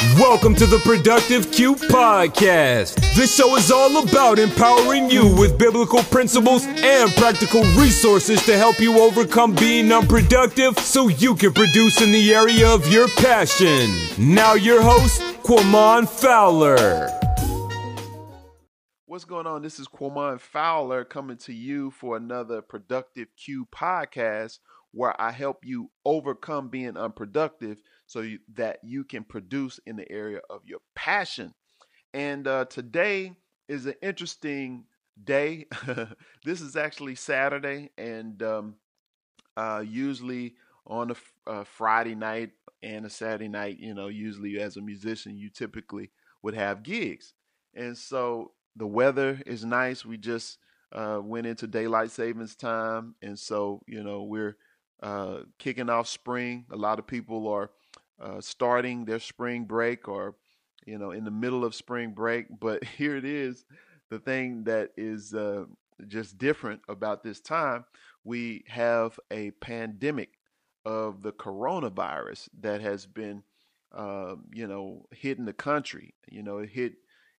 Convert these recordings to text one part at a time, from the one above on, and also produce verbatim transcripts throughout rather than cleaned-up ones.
Welcome to the Productive Q Podcast. This show is all about empowering you with biblical principles and practical resources to help you overcome being unproductive so you can produce in the area of your passion. Now your host, Quamon Fowler. What's going on? This is Quamon Fowler coming to you for another Productive Q Podcast, where I help you overcome being unproductive so you, that you can produce in the area of your passion. And uh, today is an interesting day. This is actually Saturday, and um, uh, usually on a, a Friday night and a Saturday night, you know, usually as a musician, you typically would have gigs. And so the weather is nice. We just uh, went into daylight savings time, and so, you know, we're Uh, kicking off spring. A lot of people are uh, starting their spring break or, you know, in the middle of spring break. But here it is, the thing that is uh, just different about this time. We have a pandemic of the coronavirus that has been, uh, you know, hitting the country. You know, it hit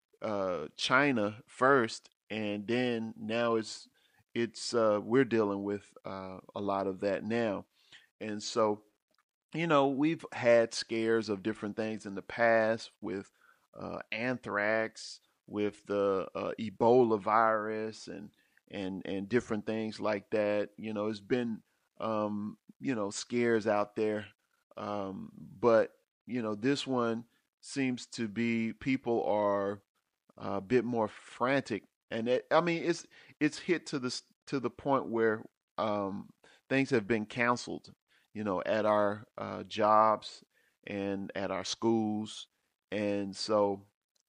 uh, China first, and then now it's it's uh, we're dealing with uh, a lot of that now. And so, you know, we've had scares of different things in the past with uh, anthrax, with the uh, Ebola virus, and and and different things like that. You know, it's been um, you know, scares out there, um, but you know, this one seems to be people are a bit more frantic, and it, I mean, it's it's hit to the to the point where um, things have been canceled, you know, at our uh, jobs and at our schools, and so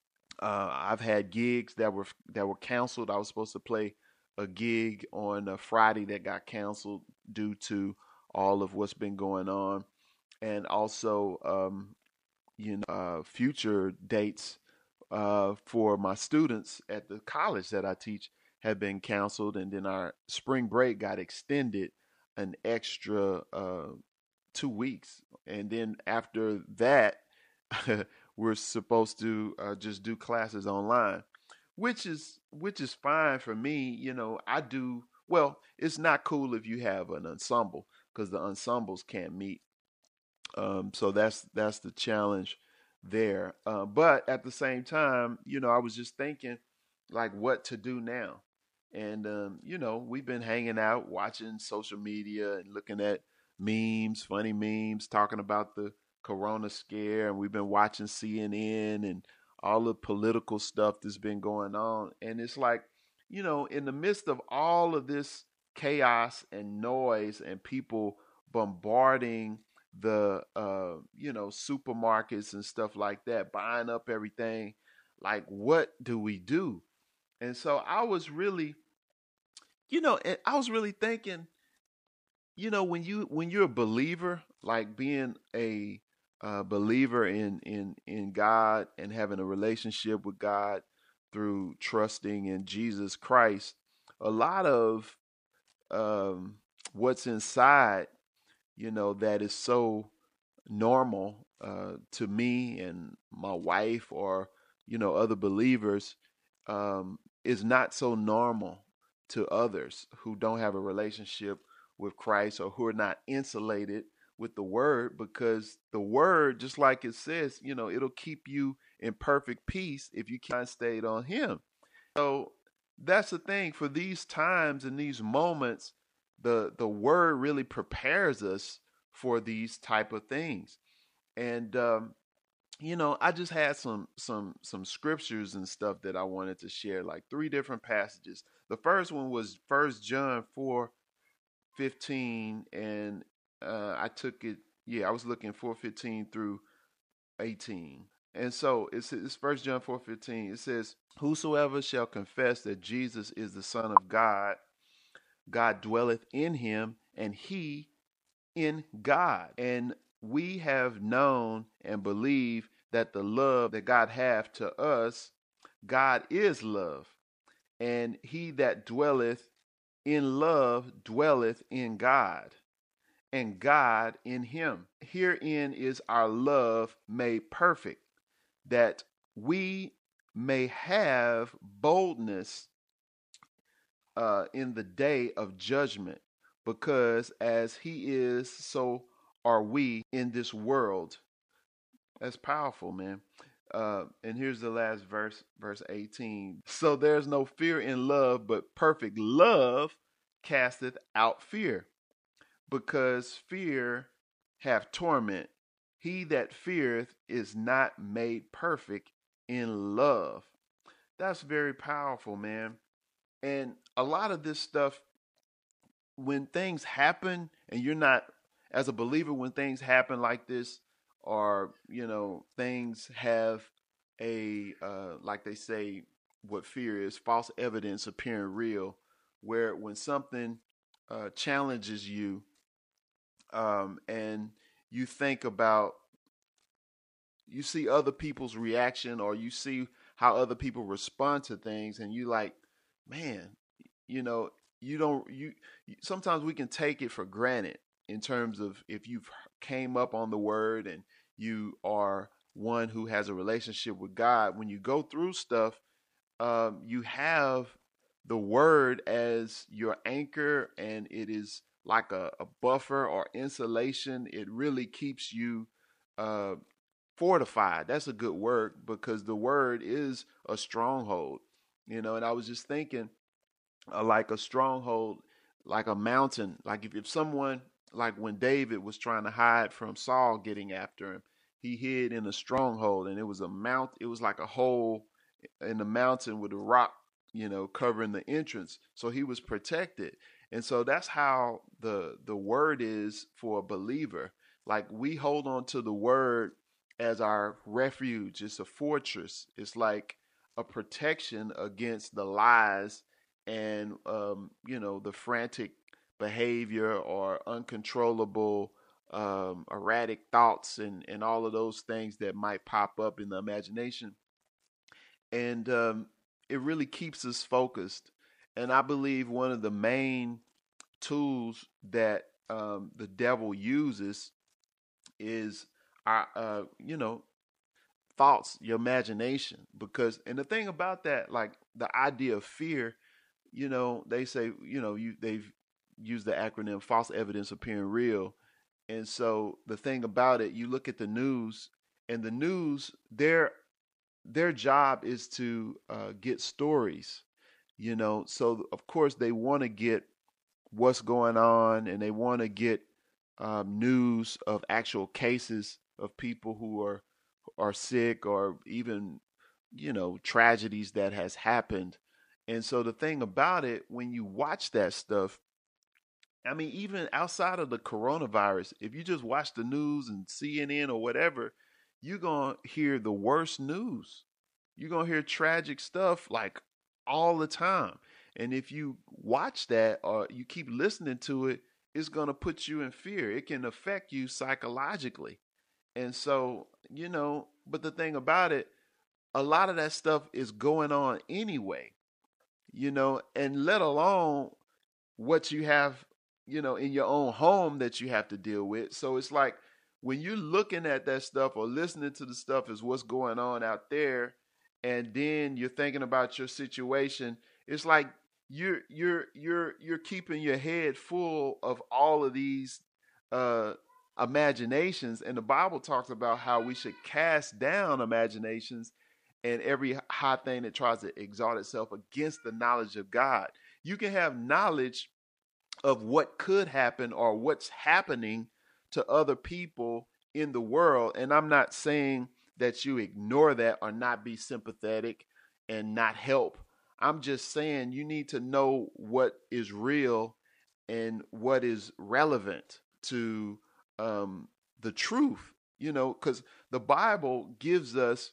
uh, I've had gigs that were that were canceled. I was supposed to play a gig on a Friday that got canceled due to all of what's been going on, and also um, you know, uh, future dates uh, for my students at the college that I teach had been canceled, and then our spring break got extended an extra uh, two weeks, and then after that, we're supposed to uh, just do classes online, which is which is fine for me. You know, I do well. It's not cool if you have an ensemble because the ensembles can't meet. Um, so that's that's the challenge there. Uh, but at the same time, you know, I was just thinking like what to do now. And um, you know, we've been hanging out, watching social media and looking at memes, funny memes, talking about the corona scare, and we've been watching C N N and all the political stuff that's been going on. And it's like, you know, in the midst of all of this chaos and noise and people bombarding the uh you know, supermarkets and stuff like that, buying up everything, like what do we do? And so I was really, you know, and I was really thinking, you know, when you when you're a believer, like being a uh, believer in in in God and having a relationship with God through trusting in Jesus Christ, a lot of um what's inside, you know, that is so normal uh, to me and my wife, or you know, other believers, um, is not so normal to others who don't have a relationship with Christ or who are not insulated with the word, because the word, just like it says, you know, it'll keep you in perfect peace if you can't stay on him. So that's the thing for these times and these moments. The the word really prepares us for these type of things. And um, you know, I just had some some some scriptures and stuff that I wanted to share, like three different passages. The first one was First John four fifteen, and uh, I took it. Yeah, I was looking four fifteen through eighteen. And so it's it's First John four fifteen. It says, "Whosoever shall confess that Jesus is the Son of God, God dwelleth in him, and he in God. And we have known and believe that the love that God hath to us, God is love. And he that dwelleth in love dwelleth in God, and God in him. Herein is our love made perfect, that we may have boldness uh, in the day of judgment, because as he is, so are we in this world. That's powerful, man. Uh, and here's the last verse, verse eighteen. So there's no fear in love, but perfect love casteth out fear, because fear hath torment. He that feareth is not made perfect in love. That's very powerful, man. And a lot of this stuff, when things happen and you're not, as a believer, when things happen like this, or, you know, things have a, uh, like they say, what fear is, false evidence appearing real, where when something uh, challenges you, um, and you think about, you see other people's reaction, or you see how other people respond to things, and you like, man, you know, you don't, you, sometimes we can take it for granted in terms of if you've came up on the word and you are one who has a relationship with God. When you go through stuff, um, you have the word as your anchor, and it is like a, a buffer or insulation. It really keeps you uh, fortified. That's a good word, because the word is a stronghold, you know. And I was just thinking, uh, like a stronghold, like a mountain. Like if, if someone, like when David was trying to hide from Saul getting after him, he hid in a stronghold, and it was a mount. It was like a hole in the mountain with a rock, you know, covering the entrance. So he was protected. And so that's how the the word is for a believer. Like we hold on to the word as our refuge. It's a fortress. It's like a protection against the lies and, um, you know, the frantic behavior or uncontrollable, um, erratic thoughts and, and all of those things that might pop up in the imagination. And um, it really keeps us focused. And I believe one of the main tools that um, the devil uses is our, uh, you know, thoughts, your imagination. Because, and the thing about that, like the idea of fear, you know, they say, you know, you they've used the acronym false evidence appearing real. And so the thing about it, you look at the news, and the news, their their job is to uh, get stories, you know. So of course they want to get what's going on, and they want to get um, news of actual cases of people who are are sick, or even, you know, tragedies that has happened. And so the thing about it, when you watch that stuff, I mean, even outside of the coronavirus, if you just watch the news and C N N or whatever, you're going to hear the worst news. You're going to hear tragic stuff like all the time. And if you watch that or you keep listening to it, it's going to put you in fear. It can affect you psychologically. And so, you know, but the thing about it, a lot of that stuff is going on anyway, you know, and let alone what you have, you know, in your own home that you have to deal with. So it's like when you're looking at that stuff or listening to the stuff as what's going on out there, and then you're thinking about your situation, it's like you're you're you're you're keeping your head full of all of these uh imaginations. And the Bible talks about how we should cast down imaginations and every high thing that tries to exalt itself against the knowledge of God. You can have knowledge of what could happen or what's happening to other people in the world. And I'm not saying that you ignore that or not be sympathetic and not help. I'm just saying you need to know what is real and what is relevant to um, the truth, you know, because the Bible gives us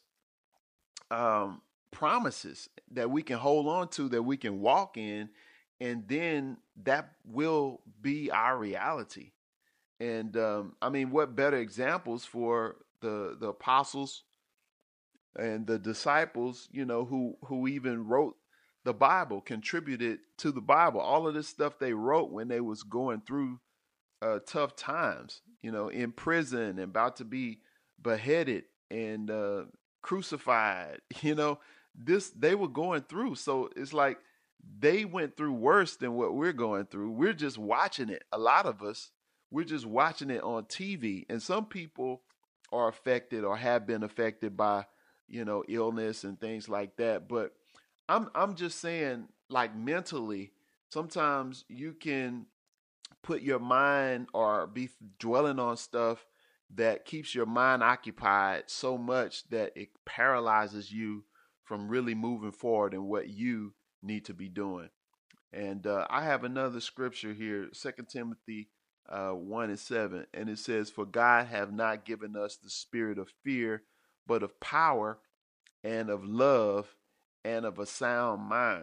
um, promises that we can hold on to, that we can walk in, and then that will be our reality. And um, I mean, what better examples for the the apostles and the disciples, you know, who who even wrote the Bible, contributed to the Bible. All of this stuff they wrote when they was going through uh, tough times, you know, in prison and about to be beheaded, and uh, crucified. You know, this they were going through. So it's like they went through worse than what we're going through. We're just watching it. A lot of us, we're just watching it on T V. And some people are affected or have been affected by, you know, illness and things like that. But I'm I'm just saying, like, mentally, sometimes you can put your mind or be dwelling on stuff that keeps your mind occupied so much that it paralyzes you from really moving forward in what you need to be doing. And uh, I have another scripture here, Second Timothy uh, one and seven, and it says, "For God have not given us the spirit of fear, but of power and of love and of a sound mind."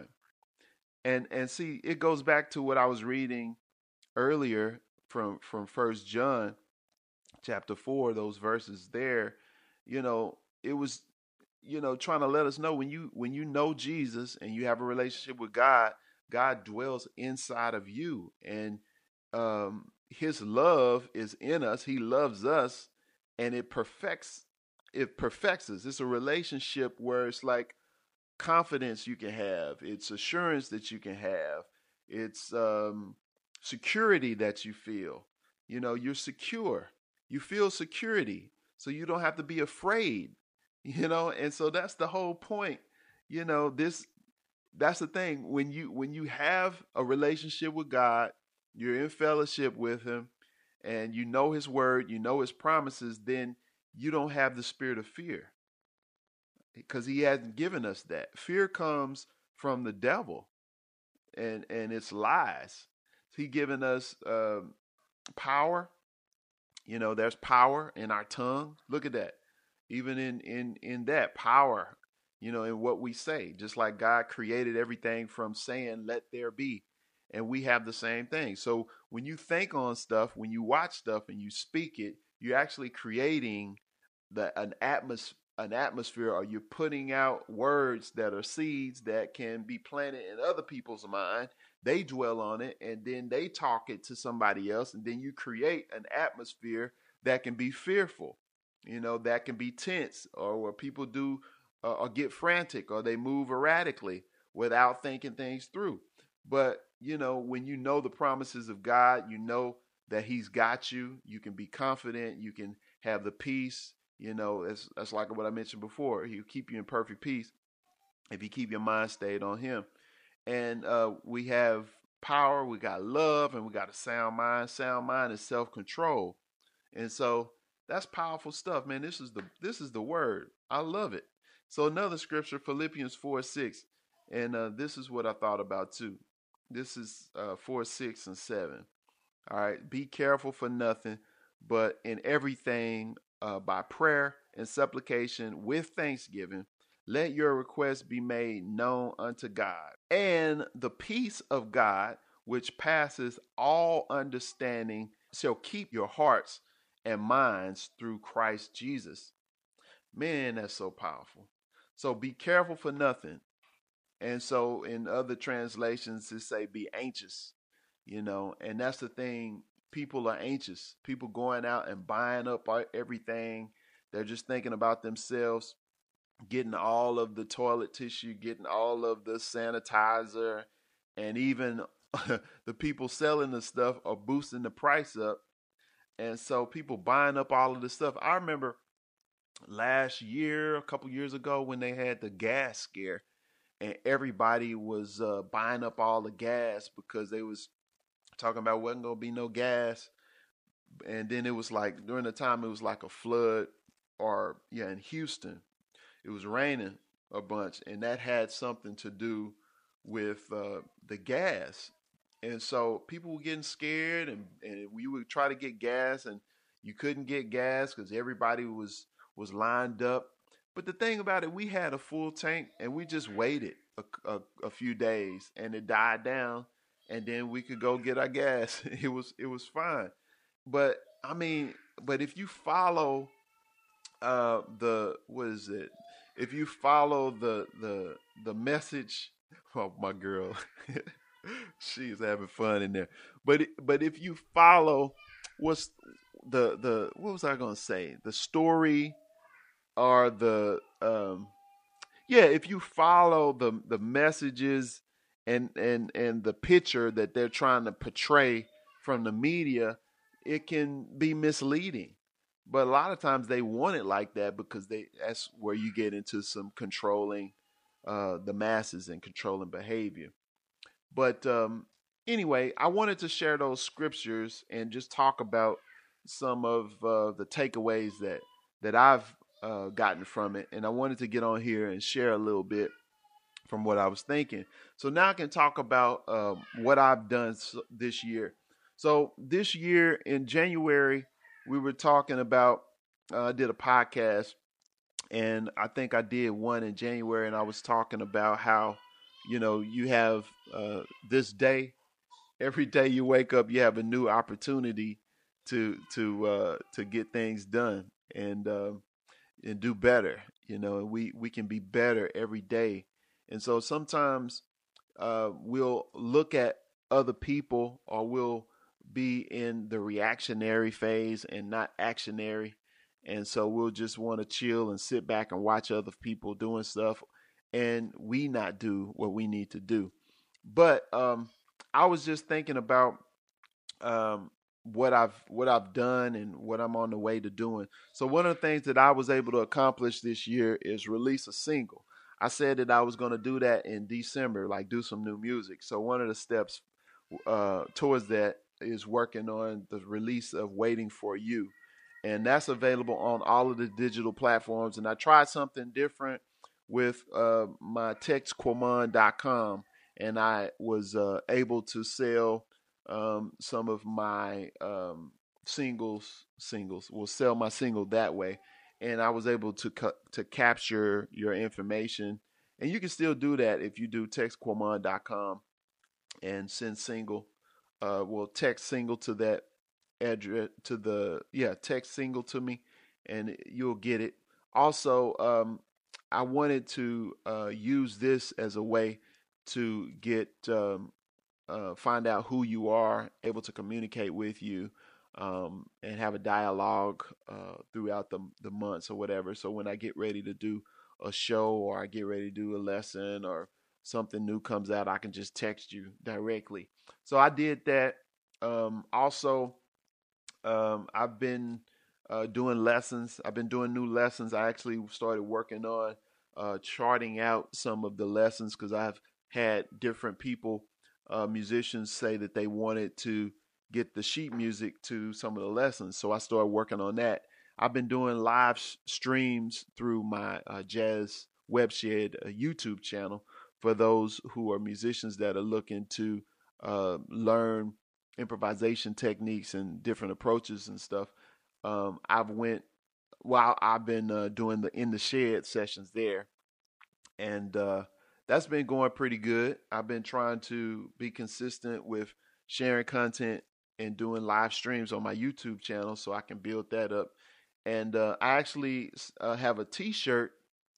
And and see, it goes back to what I was reading earlier from from First John chapter four, those verses there. You know, it was, you know, trying to let us know, when you when you know Jesus and you have a relationship with God, God dwells inside of you, and um, His love is in us. He loves us, and it perfects it perfects us. It's a relationship where it's like confidence you can have. It's assurance that you can have. It's um, security that you feel. You know, you're secure. You feel security, so you don't have to be afraid. You know, and so that's the whole point. You know, this that's the thing. When you when you have a relationship with God, you're in fellowship with Him, and you know His word, you know His promises, then you don't have the spirit of fear, because He hasn't given us that. Fear comes from the devil and and its lies. He given us um, power. You know, there's power in our tongue. Look at that. Even in in in that power, you know, in what we say. Just like God created everything from saying, "Let there be," and we have the same thing. So when you think on stuff, when you watch stuff and you speak it, you're actually creating the an atmos an atmosphere, or you're putting out words that are seeds that can be planted in other people's mind. They dwell on it, and then they talk it to somebody else, and then you create an atmosphere that can be fearful, you know, that can be tense, or where people do uh, or get frantic, or they move erratically without thinking things through. But, you know, when you know the promises of God, you know that He's got you. You can be confident. You can have the peace. You know, it's, that's like what I mentioned before. He'll keep you in perfect peace if you keep your mind stayed on Him. And uh, we have power, we got love, and we got a sound mind. Sound mind is self-control. And so that's powerful stuff, man. This is the this is the word. I love it. So another scripture, Philippians four six, and uh, this is what I thought about too. This is uh, four six and seven. All right, be careful for nothing, but in everything uh, by prayer and supplication with thanksgiving, let your requests be made known unto God. And the peace of God, which passes all understanding, shall keep your hearts and minds through Christ Jesus. Man, that's so powerful. So be careful for nothing. And so in other translations, it say be anxious, you know, and that's the thing. People are anxious. People going out and buying up everything. They're just thinking about themselves, getting all of the toilet tissue, getting all of the sanitizer, and even the people selling the stuff are boosting the price up. And so people buying up all of this stuff. I remember last year, a couple years ago, when they had the gas scare, and everybody was uh, buying up all the gas because they was talking about wasn't going to be no gas. And then it was like, during the time, it was like a flood, or yeah, in Houston, it was raining a bunch, and that had something to do with uh, the gas. And so people were getting scared, and, and we would try to get gas, and you couldn't get gas because everybody was was lined up. But the thing about it, we had a full tank, and we just waited a, a, a few days, and it died down, and then we could go get our gas. It was it was fine. But I mean, but if you follow uh, the what is it? If you follow the the the message, oh my girl, she's having fun in there. But but if you follow what's the the what was I gonna say? The story, or the um, yeah, if you follow the the messages and and and the picture that they're trying to portray from the media, it can be misleading. But a lot of times they want it like that because they that's where you get into some controlling uh, the masses and controlling behavior. But um, anyway, I wanted to share those scriptures and just talk about some of uh, the takeaways that that I've uh, gotten from it. And I wanted to get on here and share a little bit from what I was thinking. So now I can talk about um, what I've done s- this year. So this year in January, we were talking about. Uh, I did a podcast, and I think I did one in January, and I was talking about how, you know, you have uh, this day. Every day you wake up, you have a new opportunity to to uh, to get things done and uh, and do better. You know, and we we can be better every day. And so sometimes uh, we'll look at other people, or we'll be in the reactionary phase and not actionary. And so we'll just want to chill and sit back and watch other people doing stuff, and we not do what we need to do. But um, I was just thinking about um, what I've what I've done and what I'm on the way to doing. So one of the things that I was able to accomplish this year is release a single. I said that I was going to do that in December, like do some new music. So one of the steps uh, towards that is working on the release of Waiting for You. And that's available on all of the digital platforms. And I tried something different with uh, my text quamon dot com, and I was uh, able to sell um, some of my um, singles. Singles will sell my single that way, and I was able to cu- to capture your information. And you can still do that if you do text quamon dot com and send single. Uh, will text single to that address to the yeah text single to me, and you'll get it. Also, um, I wanted to uh, use this as a way to get um, uh, find out who you are, able to communicate with you, um, and have a dialogue uh, throughout the the months or whatever. So when I get ready to do a show, or I get ready to do a lesson, or something new comes out, I can just text you directly. So I did that. Um, also, um, I've been uh, doing lessons. I've been doing new lessons. I actually started working on uh, charting out some of the lessons because I've had different people, uh, musicians, say that they wanted to get the sheet music to some of the lessons. So I started working on that. I've been doing live s- streams through my uh, Jazz Webshed uh, YouTube channel for those who are musicians that are looking to uh, learn improvisation techniques and different approaches and stuff. Um, I've went while I've been uh, doing the in the shed sessions there, and uh, that's been going pretty good. I've been trying to be consistent with sharing content and doing live streams on my YouTube channel so I can build that up. And uh, I actually uh, have a T-shirt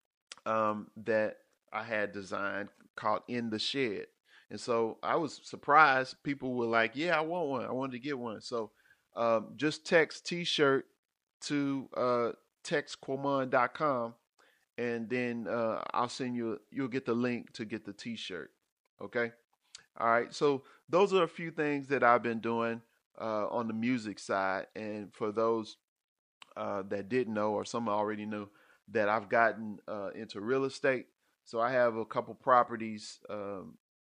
um, that I had designed called "In the Shed," and so I was surprised. People were like, "Yeah, I want one. I wanted to get one." So um, just text T-shirt to uh, text quamon dot com, and then uh, I'll send you. You'll get the link to get the T-shirt. Okay. All right. So those are a few things that I've been doing uh, on the music side, and for those uh, that didn't know, or some already knew, that I've gotten uh, into real estate. So I have a couple properties um,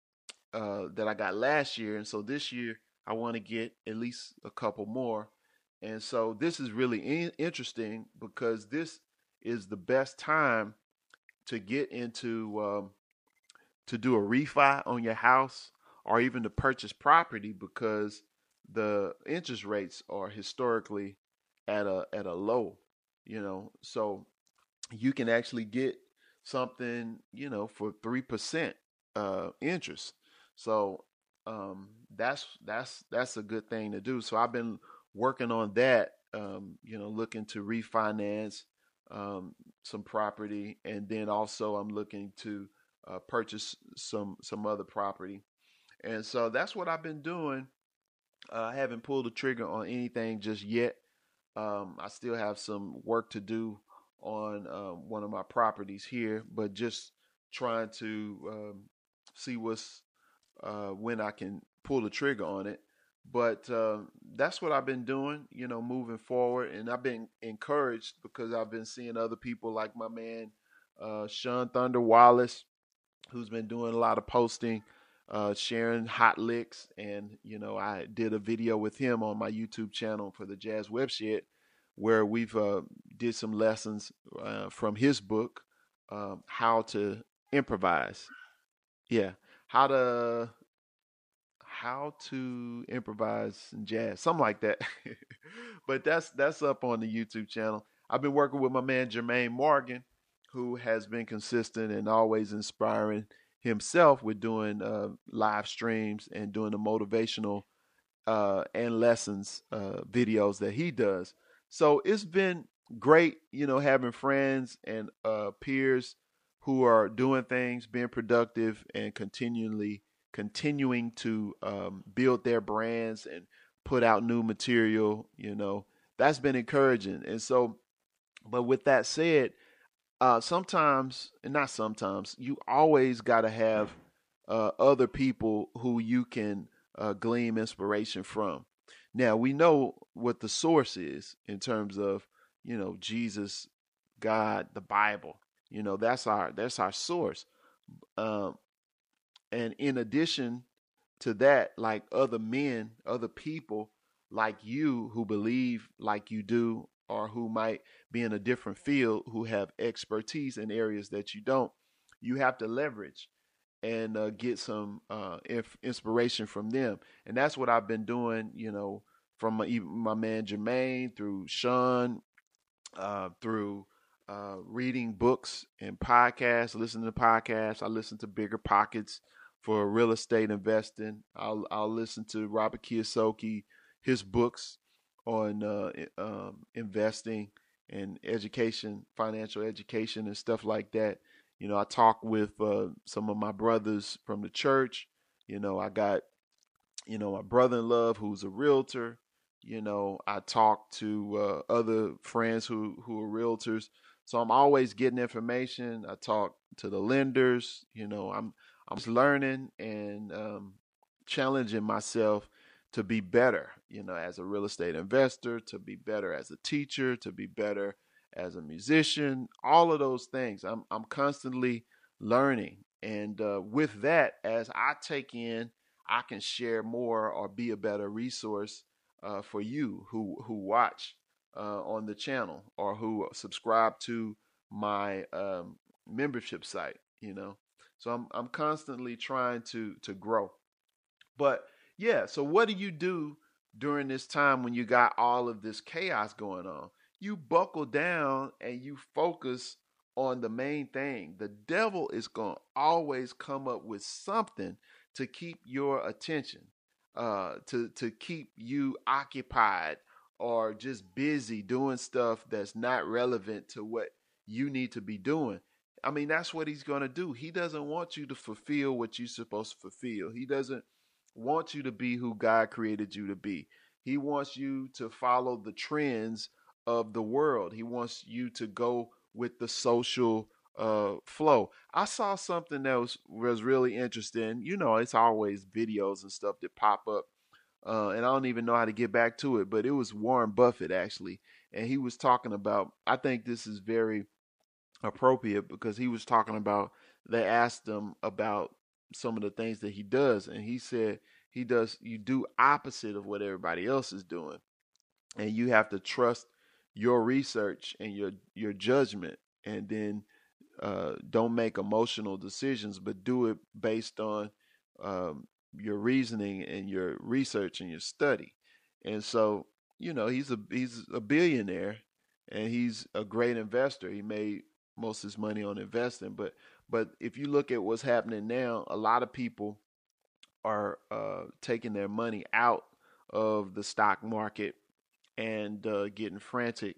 uh, that I got last year, and so this year I want to get at least a couple more. And so this is really in- interesting because this is the best time to get into um, to do a refi on your house, or even to purchase property, because the interest rates are historically at a at a low, you know. So you can actually get something, you know, for three percent uh interest. So um that's that's that's a good thing to do. So I've been working on that, um, you know, looking to refinance um some property, and then also I'm looking to uh, purchase some some other property. And so that's what I've been doing. uh, I haven't pulled the trigger on anything just yet. um, I still have some work to do on um, one of my properties here, but just trying to um, see what's uh, when I can pull the trigger on it. But uh, that's what I've been doing, you know, moving forward. And I've been encouraged because I've been seeing other people like my man, uh, Sean Thunder Wallace, who's been doing a lot of posting, uh, sharing hot licks. And, you know, I did a video with him on my YouTube channel for the Jazz Webshed where we've uh, did some lessons uh, from his book, um, How to Improvise. Yeah, how to how to improvise in jazz, something like that. But that's that's up on the YouTube channel. I've been working with my man Jermaine Morgan, who has been consistent and always inspiring himself with doing uh, live streams and doing the motivational uh, and lessons uh, videos that he does. So it's been great, you know, having friends and uh, peers who are doing things, being productive, and continually continuing to um, build their brands and put out new material. You know, that's been encouraging. And so, but with that said, uh, sometimes, and not sometimes, you always got to have uh, other people who you can uh, glean inspiration from. Now, we know what the source is in terms of, you know, Jesus, God, the Bible. You know, that's our that's our source. Um, and in addition to that, like other men, other people like you who believe like you do, or who might be in a different field, who have expertise in areas that you don't, you have to leverage and uh, get some uh, inf- inspiration from them. And that's what I've been doing, you know, from my, even my man Jermaine, through Sean, uh, through uh, reading books and podcasts, listening to podcasts. I listen to Bigger Pockets for real estate investing. I'll, I'll listen to Robert Kiyosaki, his books on uh, um, investing and education, financial education and stuff like that. You know, I talk with uh, some of my brothers from the church. You know, I got, you know, my brother-in-law who's a realtor. You know, I talk to uh, other friends who, who are realtors. So I'm always getting information. I talk to the lenders. You know, I'm I'm just learning and um, challenging myself to be better, you know, as a real estate investor, to be better as a teacher, to be better as a musician, all of those things. I'm I'm constantly learning. And uh, with that, as I take in, I can share more or be a better resource uh, for you who who watch uh, on the channel or who subscribe to my um, membership site. You know, so I'm I'm constantly trying to to grow. But yeah, so what do you do during this time when you got all of this chaos going on? You buckle down and you focus on the main thing. The devil is going to always come up with something to keep your attention, uh, to, to keep you occupied or just busy doing stuff that's not relevant to what you need to be doing. I mean, that's what he's going to do. He doesn't want you to fulfill what you're supposed to fulfill. He doesn't want you to be who God created you to be. He wants you to follow the trends of the world. He wants you to go with the social uh, flow. I saw something that was, was really interesting. You know, it's always videos and stuff that pop up. Uh, and I don't even know how to get back to it, but it was Warren Buffett actually. And he was talking about, I think this is very appropriate because he was talking about, they asked him about some of the things that he does, and he said he does you do opposite of what everybody else is doing, and you have to trust your research and your your judgment, and then uh, don't make emotional decisions, but do it based on um, your reasoning and your research and your study. And so, you know, he's a he's a billionaire, and he's a great investor. He made most of his money on investing, but but if you look at what's happening now, a lot of people are uh, taking their money out of the stock market and uh, getting frantic,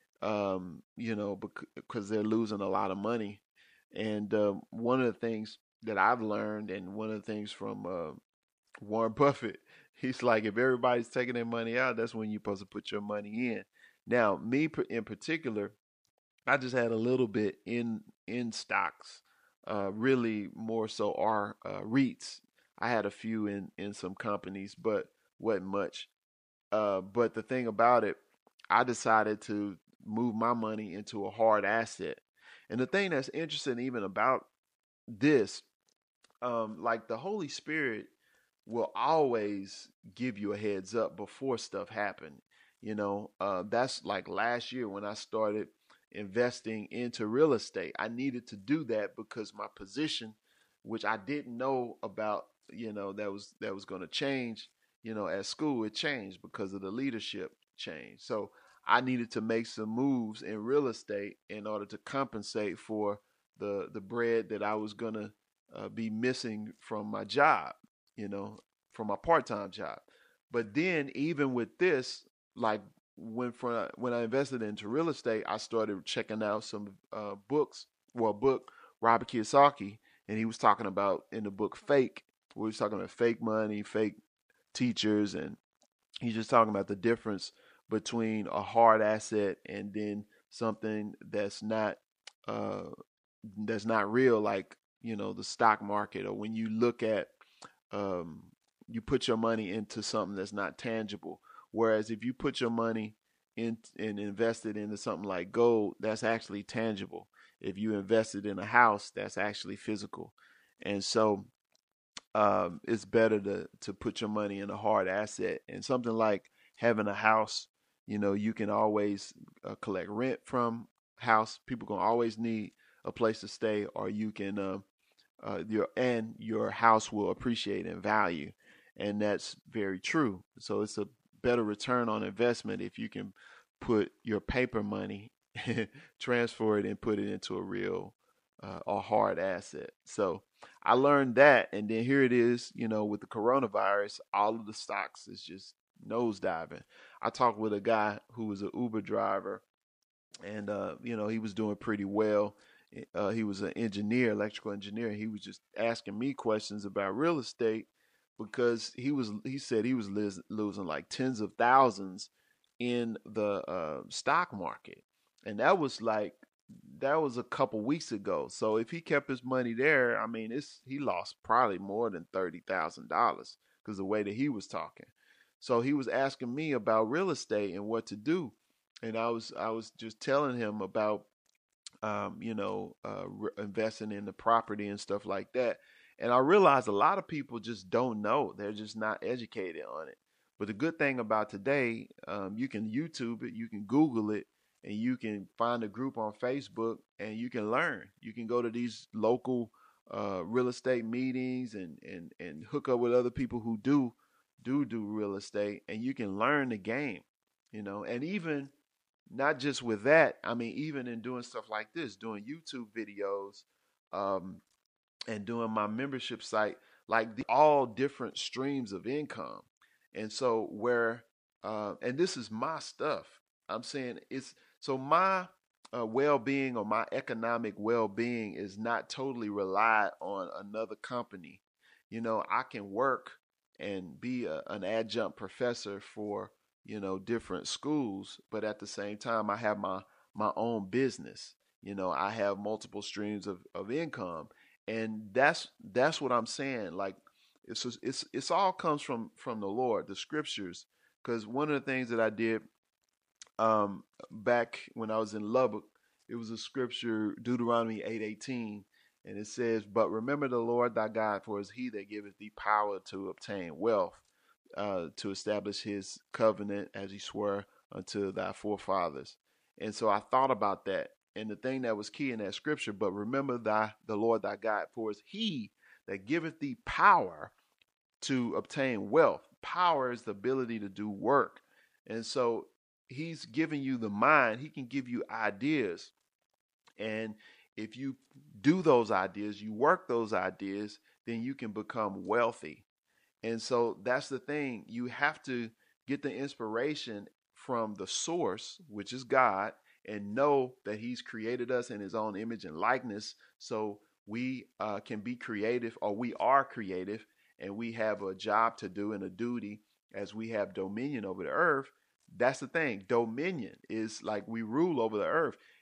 um, you know, because they're losing a lot of money. And uh, one of the things that I've learned, and one of the things from uh, Warren Buffett, he's like, if everybody's taking their money out, that's when you're supposed to put your money in. Now, me in particular, I just had a little bit in in stocks, uh, really more so are uh, REITs. I had a few in in some companies, but wasn't much. Uh, but the thing about it, I decided to move my money into a hard asset. And the thing that's interesting even about this, um, like the Holy Spirit will always give you a heads up before stuff happen. You know, uh, that's like last year when I started investing into real estate. I needed to do that because my position, which I didn't know about, you know, that was that was going to change. You know, at school it changed because of the leadership change. So I needed to make some moves in real estate in order to compensate for the the bread that I was gonna uh, be missing from my job. You know, from my part-time job. But then even with this, like when for when I invested into real estate, I started checking out some uh, books. Well, a book Robert Kiyosaki, and he was talking about in the book Fake. We was talking about fake money, fake teachers, and he's just talking about the difference between a hard asset and then something that's not uh, that's not real, like you know the stock market, or when you look at um, you put your money into something that's not tangible. Whereas if you put your money in and invest it into something like gold, that's actually tangible. If you invested in a house, that's actually physical. And so um, it's better to to put your money in a hard asset. And something like having a house, you know, you can always uh, collect rent from house. People gonna always need a place to stay, or you can uh, uh, your and your house will appreciate in value, and that's very true. So it's a better return on investment if you can put your paper money, transfer it, and put it into a real uh, a hard asset. So I learned that, and then here it is, you know, with the coronavirus, all of the stocks is just nosediving. I talked with a guy who was an Uber driver, and uh, you know, he was doing pretty well. Uh, he was an engineer, electrical engineer. And he was just asking me questions about real estate because he was he said he was lis- losing like tens of thousands in the uh, stock market, and that was like that was a couple weeks ago. So if he kept his money there, I mean, it's he lost probably more than thirty thousand dollars because the way that he was talking. So he was asking me about real estate and what to do, and I was I was just telling him about um, you know, uh, re- investing in the property and stuff like that. And I realized a lot of people just don't know. They're just not educated on it. But the good thing about today, um, you can YouTube it, you can Google it, and you can find a group on Facebook and you can learn. You can go to these local uh, real estate meetings and, and, and hook up with other people who do do do real estate, and you can learn the game, you know, and even not just with that, I mean, even in doing stuff like this, doing YouTube videos, um, and doing my membership site, like the, all different streams of income. And so where, uh, and this is my stuff. I'm saying it's so my uh, well-being or my economic well-being is not totally relied on another company. You know, I can work and be a, an adjunct professor for you know different schools, but at the same time I have my my own business. You know, I have multiple streams of, of income, and that's that's what I'm saying. Like it's just, it's it's all comes from from the Lord, the scriptures. Because one of the things that I did um, back when I was in Lubbock, it was a scripture, Deuteronomy eight eighteen, and it says, "But remember the Lord thy God, for it is He that giveth thee power to obtain wealth, uh, to establish His covenant as He swore unto thy forefathers." And so I thought about that, and the thing that was key in that scripture, "But remember thy the Lord thy God, for it is He that giveth thee power to obtain wealth." Power is the ability to do work. And so he's giving you the mind, he can give you ideas. And if you do those ideas, you work those ideas, then you can become wealthy. And so that's the thing. You have to get the inspiration from the source, which is God, and know that he's created us in his own image and likeness. So we uh, can be creative, or we are creative, and we have a job to do and a duty as we have dominion over the earth. That's the thing. Dominion is like we rule over the earth.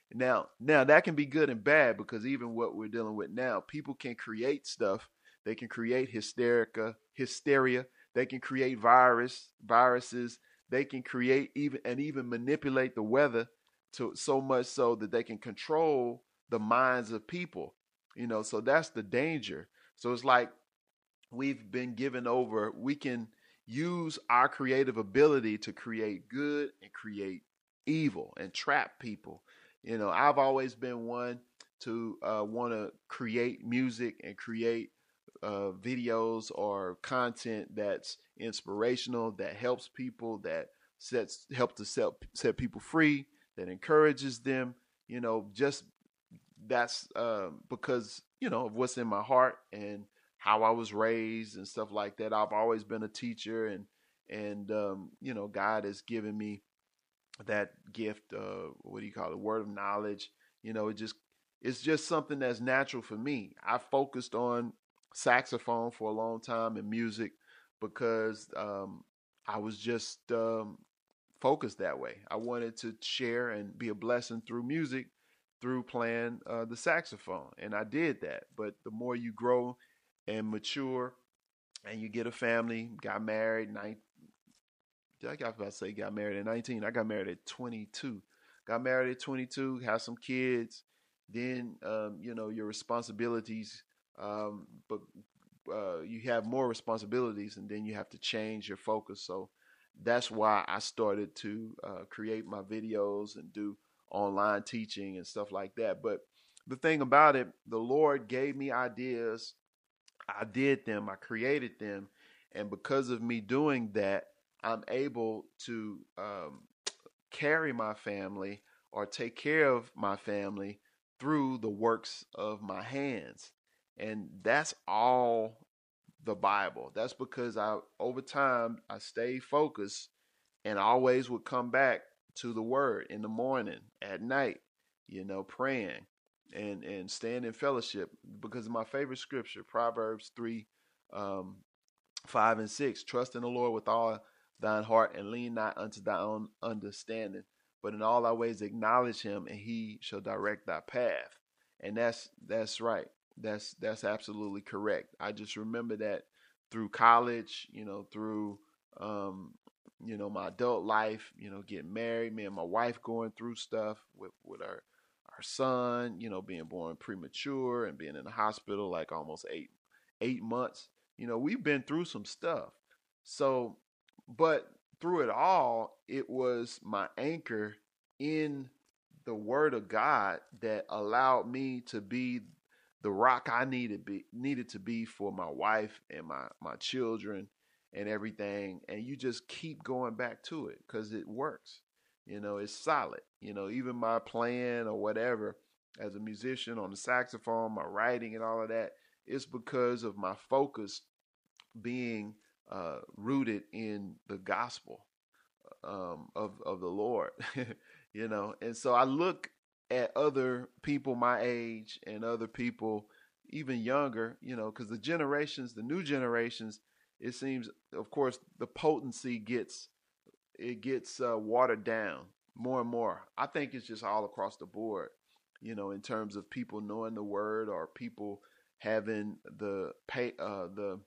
Now, now that can be good and bad because even what we're dealing with now, people can create stuff. They can create hysterica, hysteria. They can create virus, viruses. They can create even and even manipulate the weather to so much so that they can control the minds of people. You know, so that's the danger. So it's like we've been given over. We can use our creative ability to create good and create evil and trap people. You know, I've always been one to uh, want to create music and create uh, videos or content that's inspirational, that helps people, that sets help to set set people free, that encourages them. You know, just that's uh, because you know of what's in my heart and how I was raised and stuff like that. I've always been a teacher, and and um, you know, God has given me that gift. Uh, what do you call it? Word of knowledge. You know, it just it's just something that's natural for me. I focused on saxophone for a long time and music because um, I was just um, focused that way. I wanted to share and be a blessing through music, through playing uh, the saxophone, and I did that. But the more you grow and mature, and you get a family, got married, nine, I got about to say got married at nineteen. I got married at twenty-two. Got married at twenty-two, have some kids. Then, um, you know, your responsibilities, um, but uh, you have more responsibilities and then you have to change your focus. So that's why I started to uh, create my videos and do online teaching and stuff like that. But the thing about it, the Lord gave me ideas. I did them, I created them. And because of me doing that, I'm able to um, carry my family or take care of my family through the works of my hands. And that's all the Bible. That's because I, over time, I stayed focused and always would come back to the word in the morning, at night, you know, praying and, and staying in fellowship because of my favorite scripture, Proverbs three, um, five and six. Trust in the Lord with all thine heart and lean not unto thy own understanding, but in all thy ways acknowledge him and he shall direct thy path. And that's that's right. That's that's absolutely correct. I just remember that through college, you know, through um, you know, my adult life, you know, getting married, me and my wife going through stuff with, with our our son, you know, being born premature and being in the hospital like almost eight eight months. You know, we've been through some stuff. So, but through it all, it was my anchor in the word of God that allowed me to be the rock I needed be needed to be for my wife and my my children and everything. And you just keep going back to it because it works. You know, it's solid. You know, even my playing or whatever as a musician on the saxophone, my writing and all of that, it's because of my focus being uh, rooted in the gospel um, of of the Lord, you know. And so I look at other people my age and other people even younger, you know, because the generations, the new generations, it seems, of course, the potency gets it gets uh, watered down more and more. I think it's just all across the board, you know, in terms of people knowing the word or people having the pay uh, the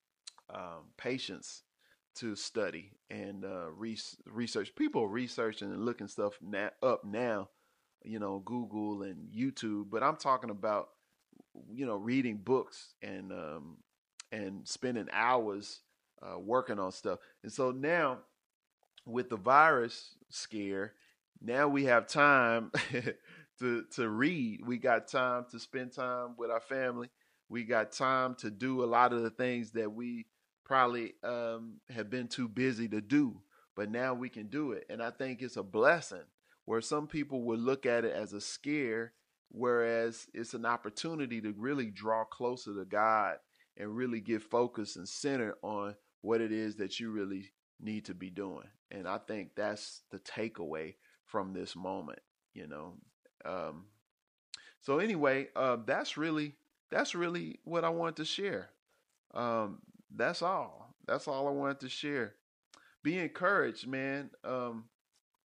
um, patience to study and uh, re- research. People are researching and looking stuff na- up now, you know, Google and YouTube. But I'm talking about, you know, reading books and um, and spending hours uh, working on stuff. And so now, with the virus scare, now we have time to to read. We got time to spend time with our family. We got time to do a lot of the things that we probably um, have been too busy to do, but now we can do it. And I think it's a blessing where some people would look at it as a scare, whereas it's an opportunity to really draw closer to God and really get focused and centered on what it is that you really need to be doing. And I think that's the takeaway from this moment, you know. Um, so anyway, uh, that's really that's really what I wanted to share. Um, that's all. That's all I wanted to share. Be encouraged, man. Um,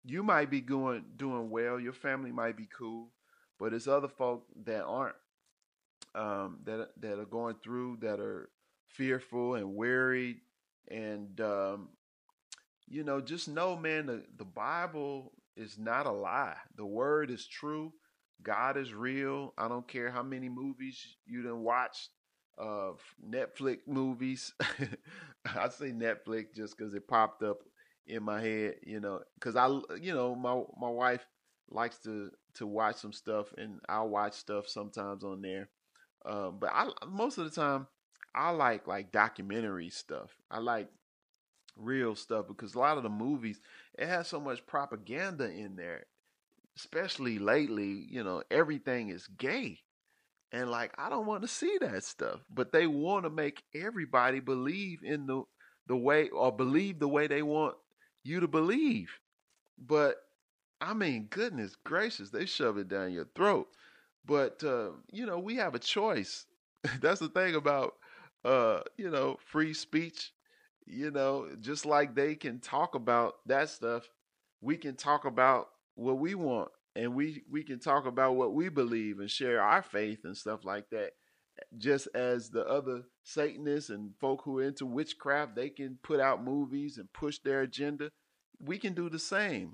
you might be going doing well, your family might be cool, but it's other folk that aren't, um, that that are going through, that are fearful and worried, and um, you know, just know, man, the the Bible is not a lie. The word is true. God is real. I don't care how many movies you done watched, uh, Netflix movies. I say Netflix just because it popped up in my head, you know, because I, you know, my my wife likes to to watch some stuff, and I'll watch stuff sometimes on there. Um, but I most of the time I like like documentary stuff. I like real stuff because a lot of the movies, it has so much propaganda in there, especially lately. You know, everything is gay, and like I don't want to see that stuff, but they want to make everybody believe in the the way, or believe the way they want you to believe. But I mean, goodness gracious, they shove it down your throat. But uh, you know, we have a choice. That's the thing about uh, you know, free speech. You know, just like they can talk about that stuff, we can talk about what we want, and we we can talk about what we believe and share our faith and stuff like that. Just as the other Satanists and folk who are into witchcraft, they can put out movies and push their agenda. We can do the same.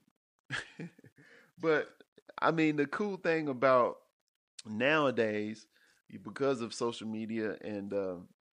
But I mean, the cool thing about nowadays, because of social media and uh,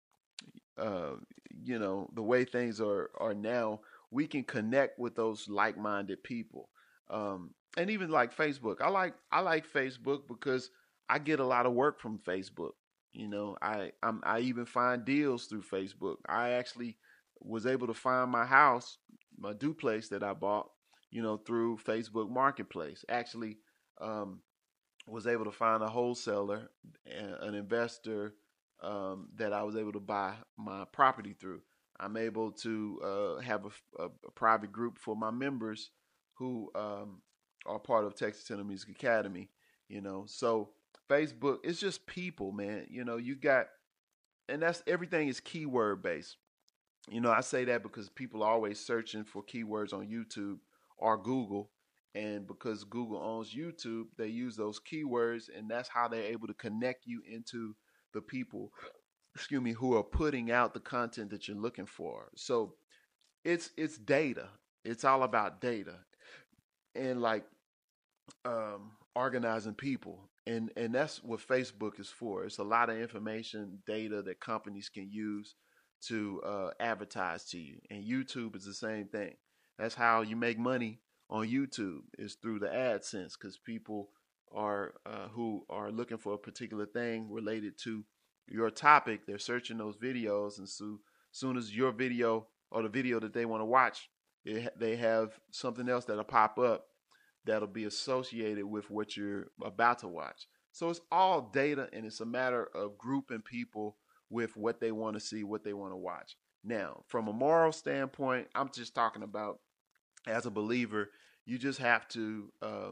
uh, you know, the way things are are now, we can connect with those like-minded people. Um, and even like Facebook, I like I like Facebook because I get a lot of work from Facebook. You know, I I'm, I even find deals through Facebook. I actually was able to find my house, my duplex that I bought, you know, through Facebook Marketplace. Actually, um, was able to find a wholesaler, an investor, um, that I was able to buy my property through. I'm able to uh, have a, a, a private group for my members who um, are part of Texas Tenor Music Academy. You know, so Facebook, it's just people, man. You know, you got, and that's everything is keyword based. You know, I say that because people are always searching for keywords on YouTube or Google. And because Google owns YouTube, they use those keywords, and that's how they're able to connect you into the people, excuse me, who are putting out the content that you're looking for. So it's it's data. It's all about data and like um, organizing people, and and that's what Facebook is for. It's a lot of information, data that companies can use to uh, advertise to you, and YouTube is the same thing. That's how you make money on YouTube, is through the AdSense, because people are uh, who are looking for a particular thing related to your topic. They're searching those videos, and so soon as your video or the video that they want to watch, it, they have something else that'll pop up that'll be associated with what you're about to watch. So it's all data, and it's a matter of grouping people with what they want to see, what they want to watch. Now, from a moral standpoint, I'm just talking about as a believer, you just have to uh,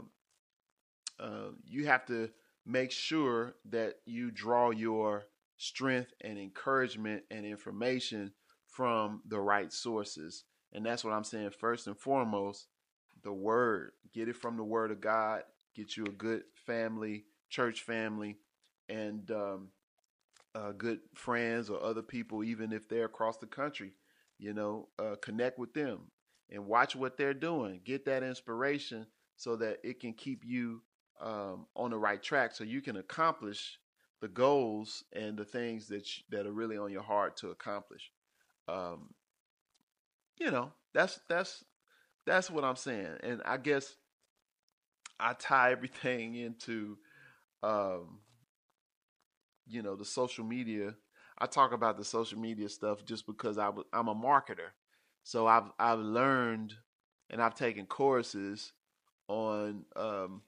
uh, you have to make sure that you draw your strength and encouragement and information from the right sources. And that's what I'm saying. First and foremost, the word. Get it from the word of God. Get you a good family, church family, and um, uh, good friends or other people, even if they're across the country. You know, uh, connect with them and watch what they're doing. Get that inspiration so that it can keep you um, on the right track, so you can accomplish the goals and the things that sh- that are really on your heart to accomplish. Um, you know, that's that's that's what I'm saying, and I guess I tie everything into um, you know, the social media. I talk about the social media stuff just because I w- I'm a marketer, so I've I've learned and I've taken courses on um,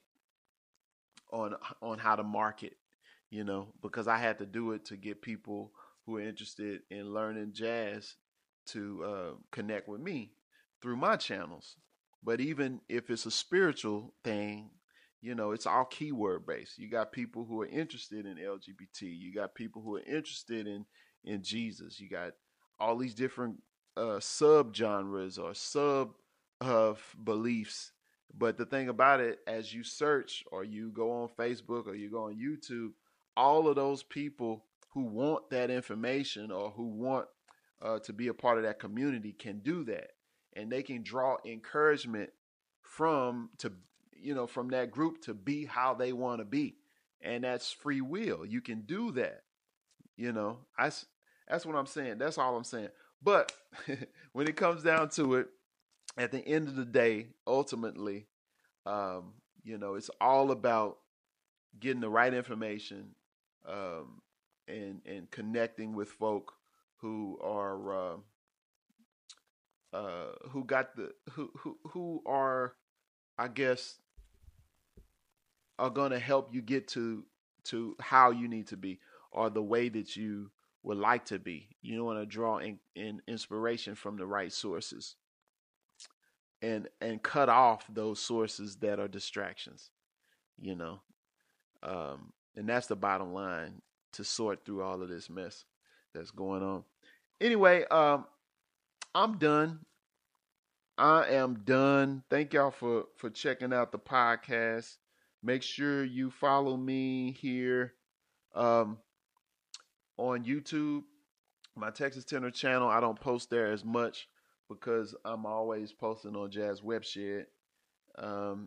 on on how to market, you know, because I had to do it to get people who are interested in learning jazz to uh, connect with me through my channels. But even if it's a spiritual thing, you know, it's all keyword based. You got people who are interested in L G B T. You got people who are interested in in Jesus. You got all these different uh, sub genres or sub of beliefs But the thing about it, as you search or you go on Facebook or you go on YouTube, all of those people who want that information or who want uh, to be a part of that community can do that. And they can draw encouragement from to you know from that group to be how they want to be. And that's free will. You can do that. You know, I, that's what I'm saying. That's all I'm saying. But when it comes down to it, at the end of the day, ultimately, um, you know, it's all about getting the right information um, and and connecting with folk who are uh, uh, who got the who who who are, I guess, are gonna help you get to to how you need to be or the way that you would like to be. You want to draw in, in inspiration from the right sources. And and cut off those sources that are distractions, you know. Um, and that's the bottom line, to sort through all of this mess that's going on. Anyway, um, I'm done. I am done. Thank y'all for, for checking out the podcast. Make sure you follow me here um, on YouTube, my Texas Tenor channel. I don't post there as much, because I'm always posting on Jazz Webshed. Um,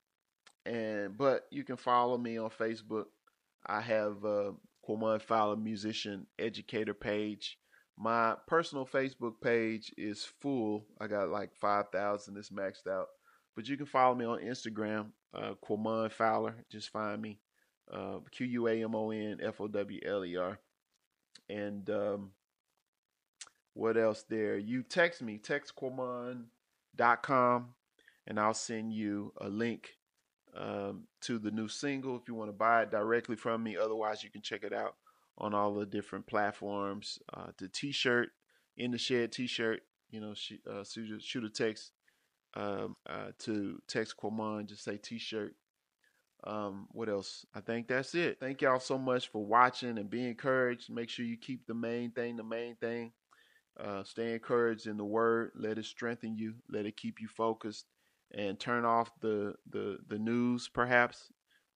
and but you can follow me on Facebook. I have a Quamon Fowler Musician Educator page. My personal Facebook page is full. I got like five thousand. It's maxed out. But you can follow me on Instagram, uh, Quamon Fowler. Just find me. Uh, Q U A M O N F O W L E R. And um, what else there? You text me, text quamon dot com, and I'll send you a link um, to the new single if you want to buy it directly from me. Otherwise, you can check it out on all the different platforms. Uh, the T-shirt, In the Shed T-shirt, you know, sh- uh, shoot, shoot a text um, uh, to text Quamon, just say T-shirt. Um, what else? I think that's it. Thank y'all so much for watching and be encouraged. Make sure you keep the main thing the main thing. Uh, stay encouraged in the word. Let it strengthen you. Let it keep you focused, and turn off the the, the news perhaps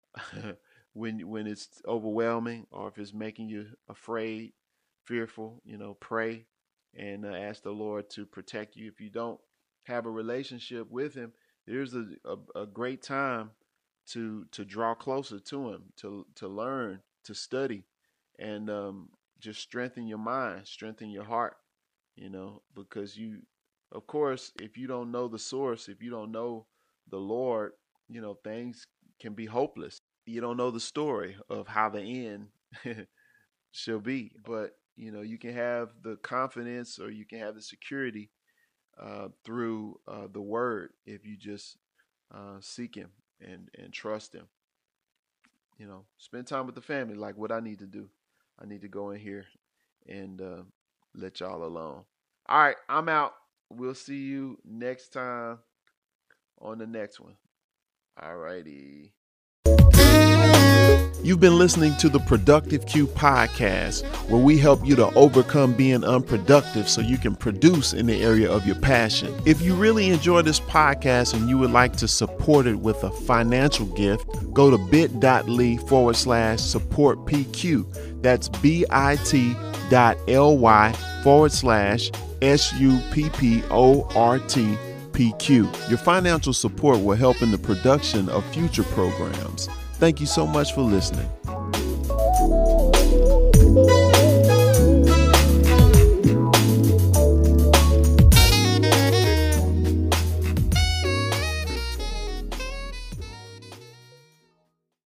when when it's overwhelming, or if it's making you afraid, fearful. You know, pray and uh, ask the Lord to protect you. If you don't have a relationship with Him, there's a, a, a great time to to draw closer to Him, to to learn, to study, and um, just strengthen your mind, strengthen your heart. You know, because you, of course, if you don't know the source, if you don't know the Lord, you know, things can be hopeless. You don't know the story of how the end shall be. But, you know, you can have the confidence, or you can have the security uh, through uh, the word if you just uh, seek Him and, and trust Him. You know, spend time with the family, like what I need to do. I need to go in here and uh, let y'all alone. All right, I'm out. We'll see you next time on the next one. All righty. You've been listening to the Productive Q podcast, where we help you to overcome being unproductive so you can produce in the area of your passion. If you really enjoy this podcast and you would like to support it with a financial gift, go to bit.ly forward slash support PQ. That's bit.ly forward slash S U P P O R T P Q. Your financial support will help in the production of future programs. Thank you so much for listening.